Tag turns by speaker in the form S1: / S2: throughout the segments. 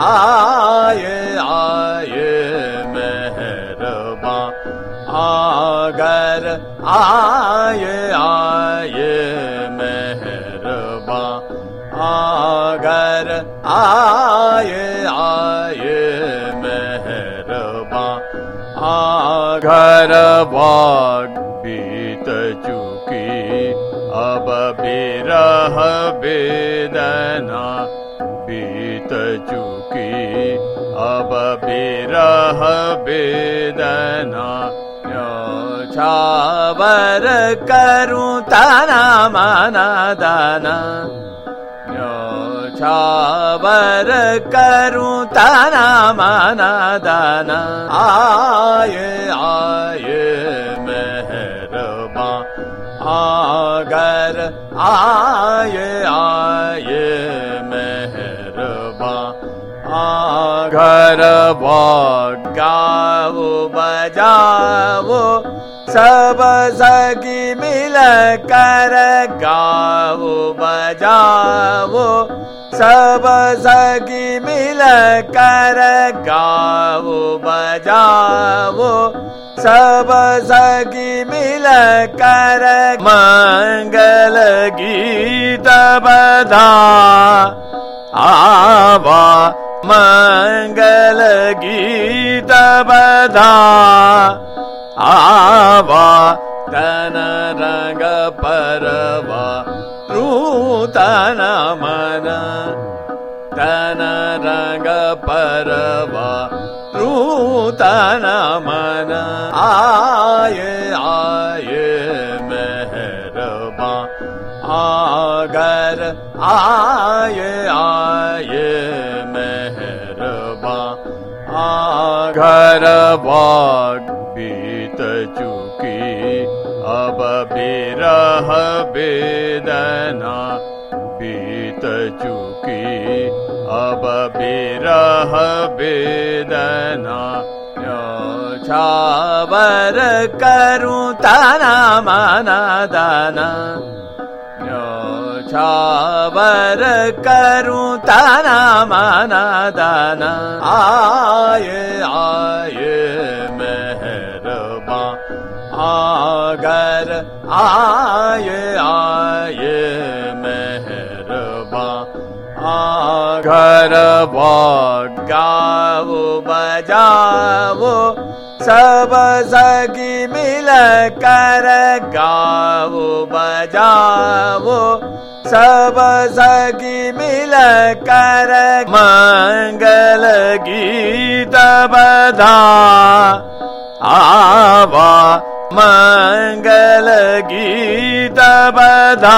S1: आए आए मेहरबां अगर आए आए मेहरबां अगर आए आए मेहरबां अगर वक्त बीत चुकी अब बिरह वेदना बीत चुकी अब बिरह वेदना न्योछावर करूं तना माना दाना न्योछावर करूं तना माना दाना आए आए मेहरबां अगर आए आए मेहरबां अगर गाओ बजाओ सब सखी मिल कर गाओ बजाओ सब सखी मिल कर गाओ बजाओ सब सखी मिल कर मंगल गीत बधा आवा मंगल गीत बधा आवा तन रंग परवा रूतन मन तन रंग परवा रूतन मन आए आए मेहरबां अगर आए आए मेहरबां अगर वक्त बीत चुकी अब बिरह वेदना बीत चुकी अब बिरह वेदना न्योछावर करूं तना माना दाना न्योछावर करूं तना माना दाना आए आए मेहरबां अगर आए आए मेहरबां अगर गाओ बजाओ सब सखी मिल कर गाओ बजाओ सब सखी मिल कर मंगल गीत बधा आवा मंगल गीत बधा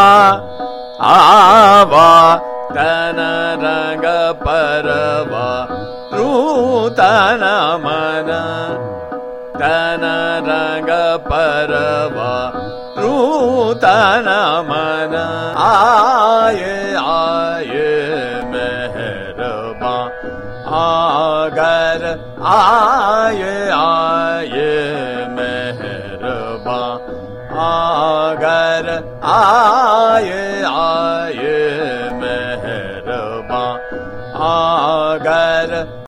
S1: आवा तन रंग परवा रूतन मन तन रंग परवा रूतन मन आए आए मेहरबां अगर आए आए मेहरबां अगर आए आए मेहरबां अगर